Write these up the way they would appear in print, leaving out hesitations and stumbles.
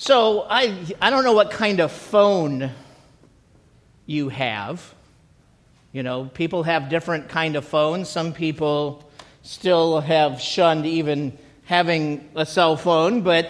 So I don't know what kind of phone you have. You know, people have different kind of phones. Some people still have shunned even having a cell phone, but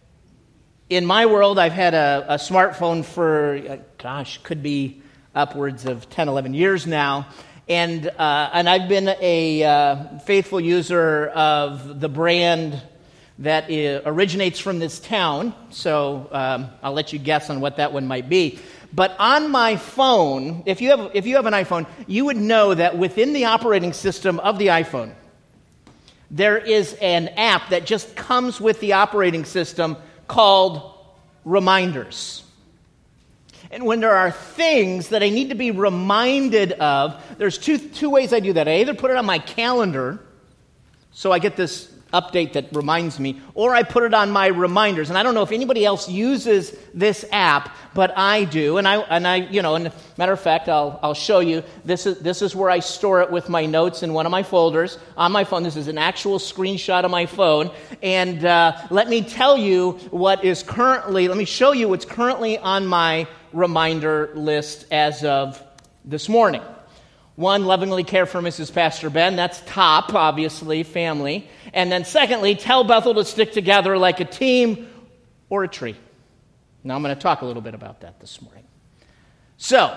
in my world, I've had a smartphone for, could be upwards of 10, 11 years now, and I've been a faithful user of the brand that originates from this town, so I'll let you guess on what that one might be. But on my phone, if you have an iPhone, you would know that within the operating system of the iPhone, there is an app that just comes with the operating system called Reminders. And when there are things that I need to be reminded of, there's two ways I do that. I either put it on my calendar, so I get this update that reminds me, or I put it on my reminders. And I don't know if anybody else uses this app, but I do. And and matter of fact, I'll show you. This is where I store it with my notes in one of my folders on my phone. This is an actual screenshot of my phone. And let me show you what's currently on my reminder list as of this morning. One, lovingly care for Mrs. Pastor Ben. That's top, obviously, family. And then secondly, tell Bethel to stick together like a team or a tree. Now I'm going to talk a little bit about that this morning. So,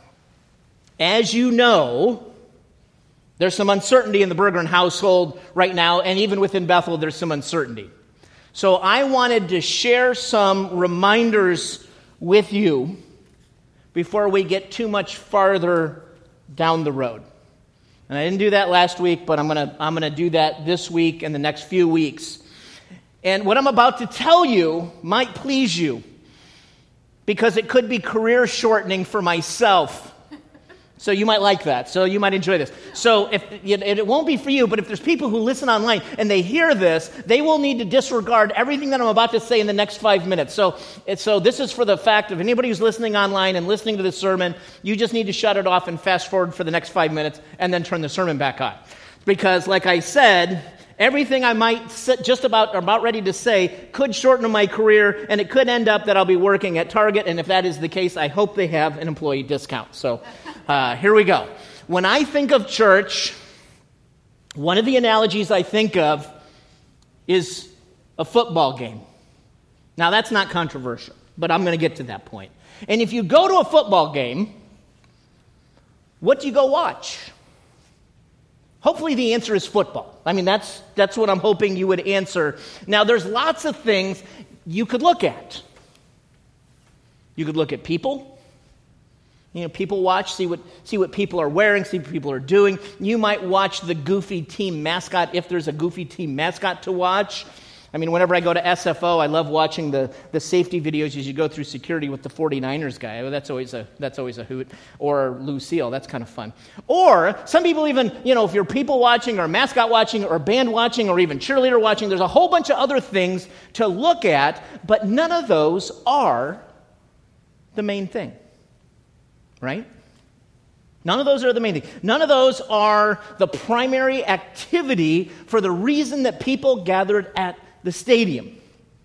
as you know, there's some uncertainty in the Bergeron household right now, and even within Bethel, there's some uncertainty. So I wanted to share some reminders with you before we get too much farther down the road. And I didn't do that last week, but I'm gonna do that this week and the next few weeks. And what I'm about to tell you might please you, because it could be career shortening for myself. So you might like that. So you might enjoy this. So it won't be for you, but if there's people who listen online and they hear this, they will need to disregard everything that I'm about to say in the next 5 minutes. So this is for the fact of anybody who's listening online and listening to this sermon, you just need to shut it off and fast forward for the next 5 minutes and then turn the sermon back on. Because like I said, everything I might about ready to say could shorten my career, and it could end up that I'll be working at Target, and if that is the case, I hope they have an employee discount. So here we go. When I think of church, one of the analogies I think of is a football game. Now, that's not controversial, but I'm going to get to that point. And if you go to a football game, what do you go watch? Hopefully the answer is football. I mean, that's what I'm hoping you would answer. Now, there's lots of things you could look at. You could look at people. You know, people watch, see what people are wearing, see what people are doing. You might watch the goofy team mascot if there's a goofy team mascot to watch. I mean, whenever I go to SFO, I love watching the safety videos as you go through security with the 49ers guy. That's always a hoot. Or Lucille, that's kind of fun. Or some people even, if you're people watching or mascot watching or band watching or even cheerleader watching, there's a whole bunch of other things to look at, but none of those are the main thing. Right? None of those are the main thing. None of those are the primary activity for the reason that people gathered at the stadium.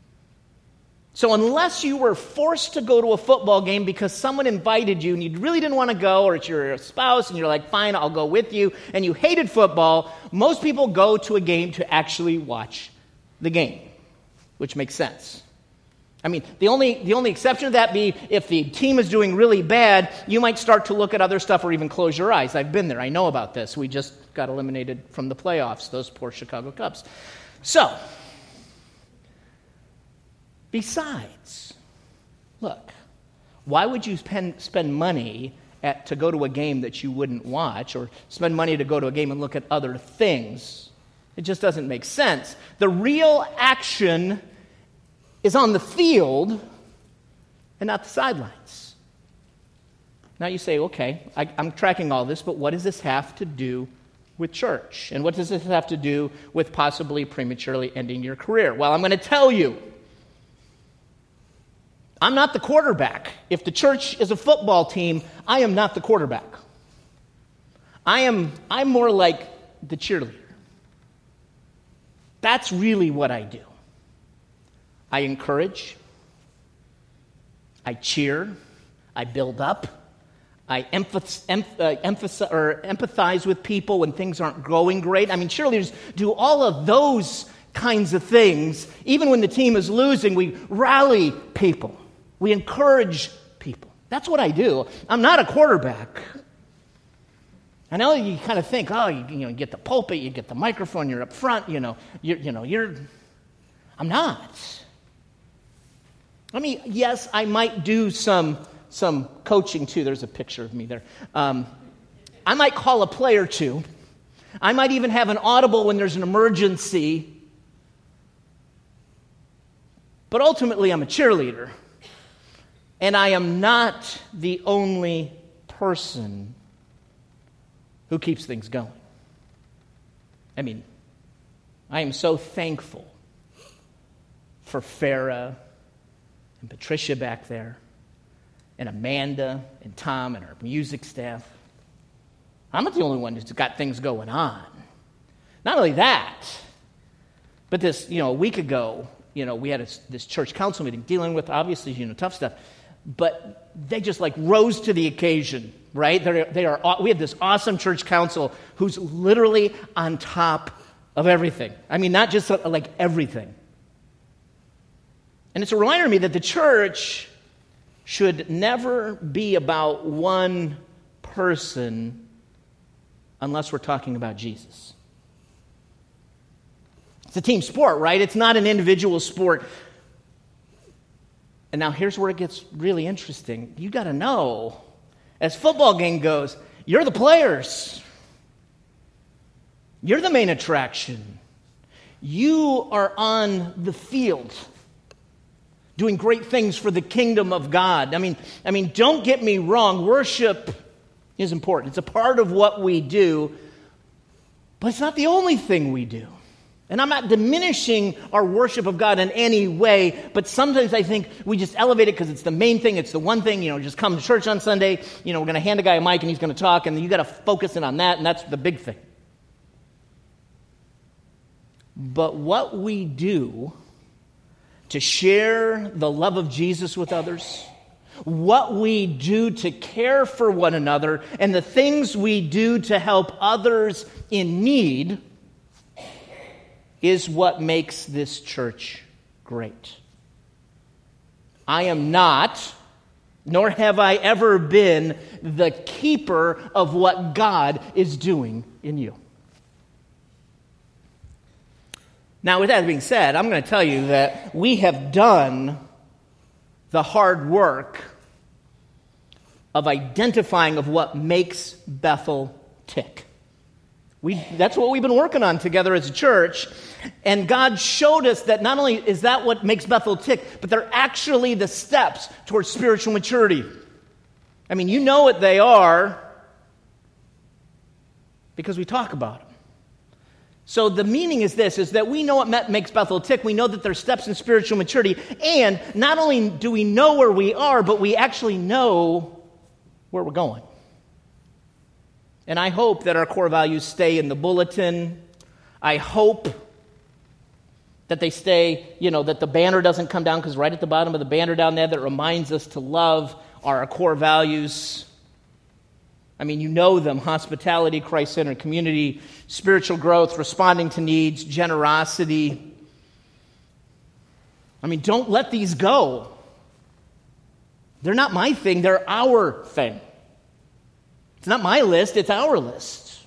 So unless you were forced to go to a football game because someone invited you and you really didn't want to go, or it's your spouse and you're like, fine, I'll go with you, and you hated football, most people go to a game to actually watch the game, which makes sense. I mean, the only exception to that be if the team is doing really bad, you might start to look at other stuff or even close your eyes. I've been there. I know about this. We just got eliminated from the playoffs, those poor Chicago Cubs. So, besides, look, why would you spend money to go to a game that you wouldn't watch, or spend money to go to a game and look at other things? It just doesn't make sense. The real action is on the field and not the sidelines. Now you say, okay, I'm tracking all this, but what does this have to do with church? And what does this have to do with possibly prematurely ending your career? Well, I'm going to tell you. I'm not the quarterback. If the church is a football team, I am not the quarterback. I'm more like the cheerleader. That's really what I do. I encourage, I cheer, I build up, I empathize with people when things aren't going great. I mean, cheerleaders do all of those kinds of things. Even when the team is losing, we rally people. We encourage people. That's what I do. I'm not a quarterback. I know you kind of think, you get the pulpit, you get the microphone, you're up front, I'm not. I mean, yes, I might do some coaching too. There's a picture of me there. I might call a play or two. I might even have an audible when there's an emergency. But ultimately, I'm a cheerleader. And I am not the only person who keeps things going. I mean, I am so thankful for Farah and Patricia back there, and Amanda and Tom and our music staff. I'm not the only one who's got things going on. Not only that, but this, a week ago, we had this church council meeting dealing with, obviously, tough stuff, but they just rose to the occasion, right? We have this awesome church council who's literally on top of everything. I mean, not just everything. And it's a reminder to me that the church should never be about one person unless we're talking about Jesus. It's a team sport, right? It's not an individual sport. And now here's where it gets really interesting. You got to know, as football game goes, you're the players. You're the main attraction. You are on the field doing great things for the kingdom of God. I mean, don't get me wrong, worship is important. It's a part of what we do, but it's not the only thing we do. And I'm not diminishing our worship of God in any way, but sometimes I think we just elevate it because it's the main thing, it's the one thing, just come to church on Sunday, we're going to hand a guy a mic and he's going to talk, and you got to focus in on that, and that's the big thing. But what we do to share the love of Jesus with others, what we do to care for one another, and the things we do to help others in need is what makes this church great. I am not, nor have I ever been, the keeper of what God is doing in you. Now, with that being said, I'm going to tell you that we have done the hard work of identifying of what makes Bethel tick. That's what we've been working on together as a church, and God showed us that not only is that what makes Bethel tick, but they're actually the steps towards spiritual maturity. I mean, you know what they are because we talk about them. So the meaning is this, is that we know what makes Bethel tick. We know that there's steps in spiritual maturity. And not only do we know where we are, but we actually know where we're going. And I hope that our core values stay in the bulletin. I hope that they stay, that the banner doesn't come down, because right at the bottom of the banner down there that reminds us to love are our core values. I mean, you know them: hospitality, Christ-centered community, spiritual growth, responding to needs, generosity. I mean, don't let these go. They're not my thing, they're our thing. It's not my list, it's our list.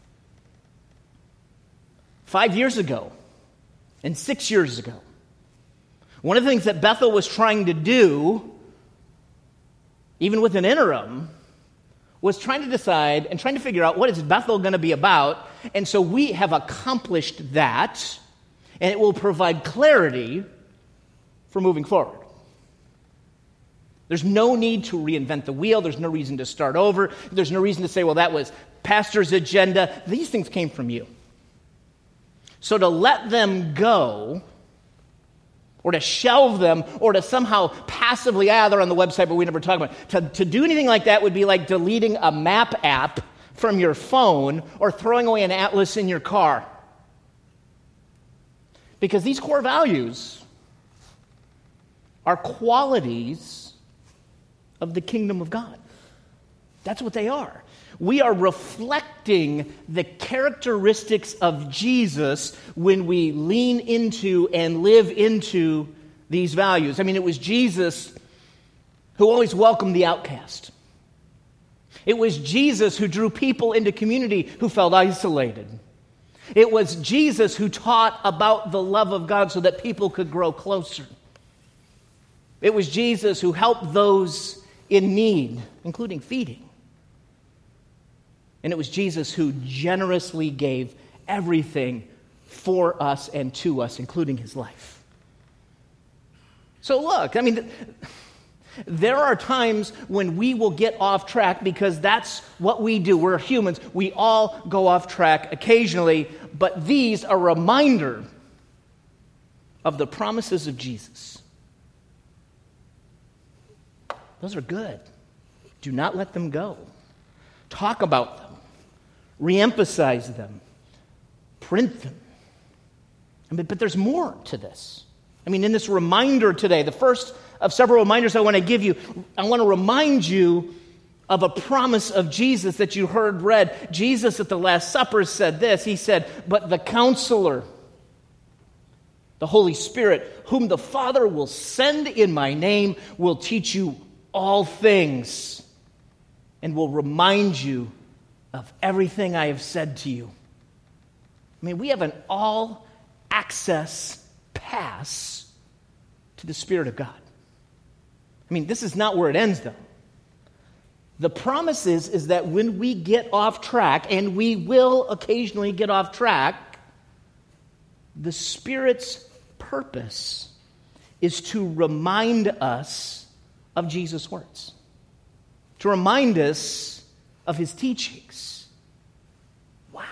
5 years ago and 6 years ago, one of the things that Bethel was trying to do, even with an interim, was trying to decide and trying to figure out what is Bethel going to be about. And so we have accomplished that, and it will provide clarity for moving forward. There's no need to reinvent the wheel. There's no reason to start over. There's no reason to say, well, that was pastor's agenda. These things came from you. So to let them go, or to shelve them, or to somehow passively, they're on the website, but we never talk about it. To do anything like that would be like deleting a map app from your phone or throwing away an atlas in your car. Because these core values are qualities of the kingdom of God. That's what they are. We are reflecting the characteristics of Jesus when we lean into and live into these values. I mean, it was Jesus who always welcomed the outcast. It was Jesus who drew people into community who felt isolated. It was Jesus who taught about the love of God so that people could grow closer. It was Jesus who helped those in need, including feeding. And it was Jesus who generously gave everything for us and to us, including his life. So look, I mean, there are times when we will get off track because that's what we do. We're humans. We all go off track occasionally, but these are a reminder of the promises of Jesus. Those are good. Do not let them go. Talk about them. Reemphasize them. Print them. I mean, but there's more to this. I mean, in this reminder today, the first of several reminders I want to give you, I want to remind you of a promise of Jesus that you heard read. Jesus at the Last Supper said this. He said, "But the Counselor, the Holy Spirit, whom the Father will send in my name, will teach you all things and will remind you of everything I have said to you." I mean, we have an all-access pass to the Spirit of God. I mean, this is not where it ends, though. The promise is that when we get off track, and we will occasionally get off track, the Spirit's purpose is to remind us of Jesus' words, to remind us of his teachings. Wow.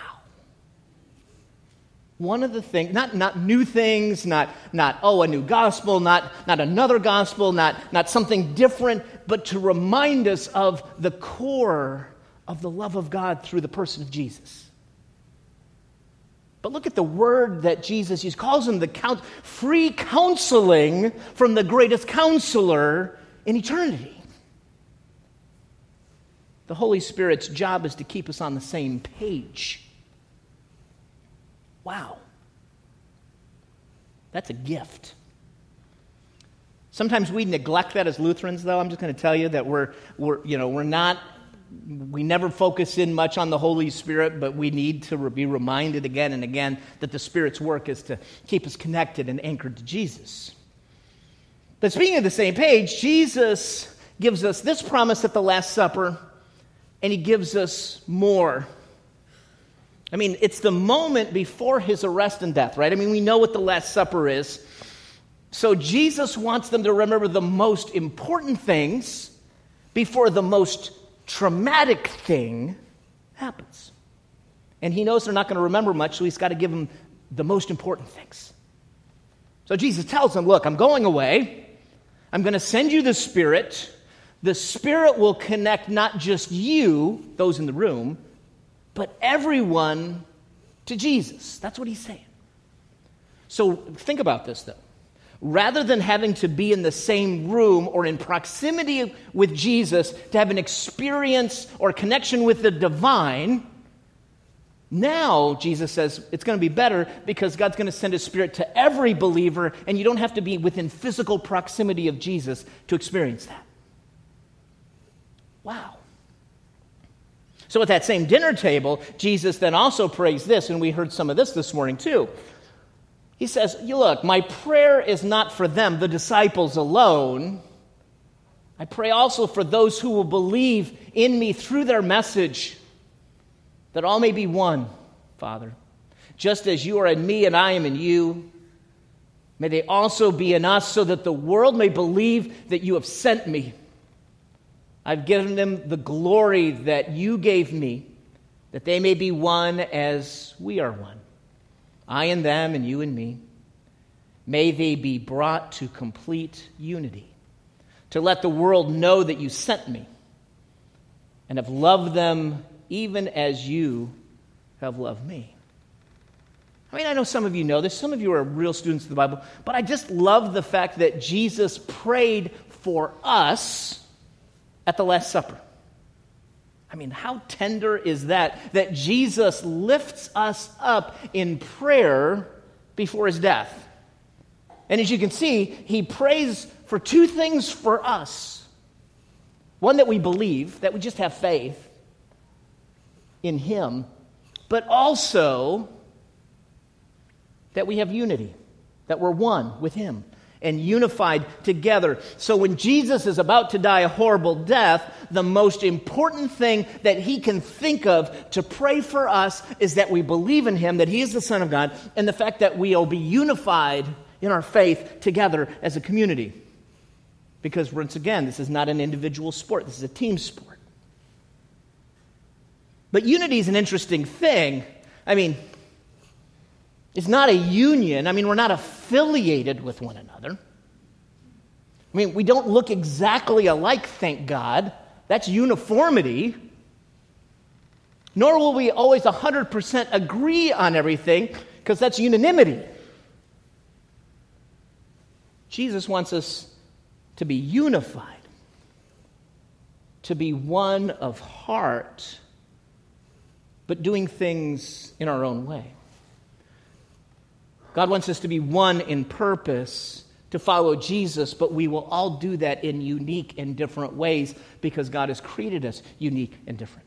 One of the things, not new things, not a new gospel, not another gospel, not something different, but to remind us of the core of the love of God through the person of Jesus. But look at the word that Jesus uses. He calls him the free counseling from the greatest counselor in eternity. The Holy Spirit's job is to keep us on the same page. Wow. That's a gift. Sometimes we neglect that as Lutherans, though. I'm just going to tell you that we never focus in much on the Holy Spirit, but we need to be reminded again and again that the Spirit's work is to keep us connected and anchored to Jesus. But speaking of the same page, Jesus gives us this promise at the Last Supper, and he gives us more. I mean, it's the moment before his arrest and death, right? I mean, we know what the Last Supper is. So Jesus wants them to remember the most important things before the most traumatic thing happens. And he knows they're not going to remember much, so he's got to give them the most important things. So Jesus tells them, look, I'm going away. I'm going to send you the Spirit. The Spirit will connect not just you, those in the room, but everyone to Jesus. That's what he's saying. So think about this, though. Rather than having to be in the same room or in proximity with Jesus to have an experience or connection with the divine, now, Jesus says, it's going to be better because God's going to send his Spirit to every believer, and you don't have to be within physical proximity of Jesus to experience that. Wow. So at that same dinner table, Jesus then also prays this, and we heard some of this morning too. He says, look, my prayer is not for them, the disciples alone. I pray also for those who will believe in me through their message, that all may be one, Father. Just as you are in me and I am in you, may they also be in us, so that the world may believe that you have sent me. I've given them the glory that you gave me, that they may be one as we are one. I and them and you and me. May they be brought to complete unity, to let the world know that you sent me and have loved them even as you have loved me. I mean, I know some of you know this. Some of you are real students of the Bible. But I just love the fact that Jesus prayed for us at the Last Supper. I mean, how tender is that Jesus lifts us up in prayer before his death. And as you can see, he prays for two things for us. One, that we believe, that we just have faith in him, but also that we have unity, that we're one with him and unified together. So when Jesus is about to die a horrible death, the most important thing that he can think of to pray for us is that we believe in him, that he is the Son of God, and the fact that we'll be unified in our faith together as a community. Because once again, this is not an individual sport, this is a team sport. But unity is an interesting thing. I mean, it's not a union. I mean, we're not affiliated with one another. I mean, we don't look exactly alike, thank God. That's uniformity. Nor will we always 100% agree on everything, because that's unanimity. Jesus wants us to be unified, to be one of heart, but doing things in our own way. God wants us to be one in purpose, to follow Jesus, but we will all do that in unique and different ways because God has created us unique and different.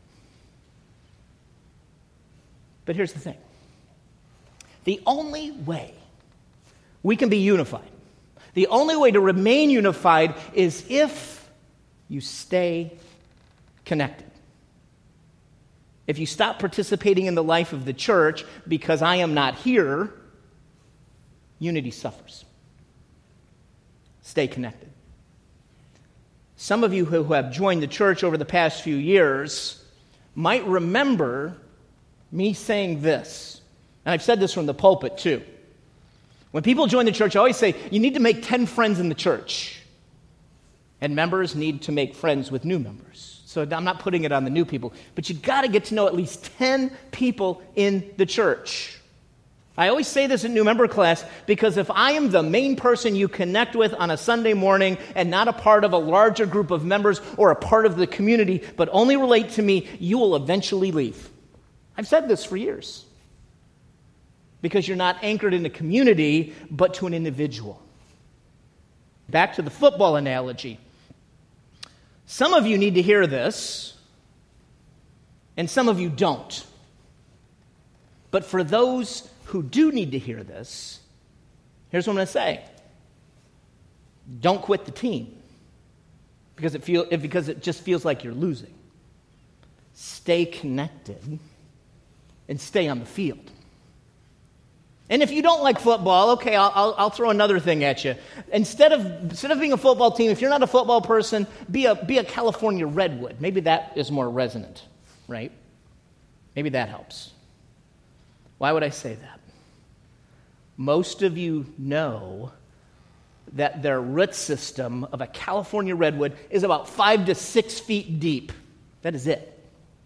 But here's the thing. The only way we can be unified, the only way to remain unified is if you stay connected. If you stop participating in the life of the church because I am not here, unity suffers. Stay connected. Some of you who have joined the church over the past few years might remember me saying this. And I've said this from the pulpit too. When people join the church, I always say, you need to make 10 friends in the church. And members need to make friends with new members. So I'm not putting it on the new people. But you got to get to know at least 10 people in the church. I always say this in new member class because if I am the main person you connect with on a Sunday morning and not a part of a larger group of members or a part of the community, but only relate to me, you will eventually leave. I've said this for years. Because you're not anchored in a community, but to an individual. Back to the football analogy. Some of you need to hear this, and some of you don't. But for those who do need to hear this, here's what I'm going to say. Don't quit the team because it just feels like you're losing. Stay connected and stay on the field. And if you don't like football, okay, I'll throw another thing at you. Instead of being a football team, if you're not a football person, be a California Redwood. Maybe that is more resonant, right? Maybe that helps. Why would I say that? Most of you know that their root system of a California redwood is about 5 to 6 feet deep. That is it.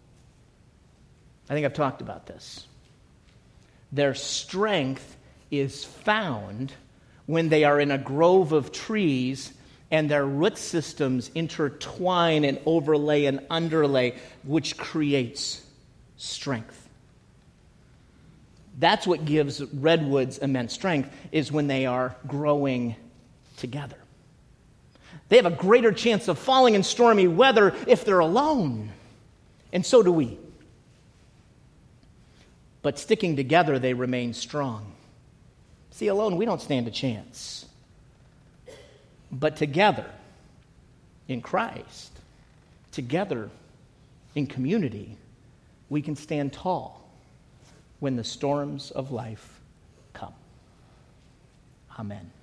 I think I've talked about this. Their strength is found when they are in a grove of trees and their root systems intertwine and overlay and underlay, which creates strength. That's what gives redwoods immense strength, is when they are growing together. They have a greater chance of falling in stormy weather if they're alone. And so do we. But sticking together, they remain strong. See, alone, we don't stand a chance. But together, in Christ, together in community, we can stand tall when the storms of life come. Amen.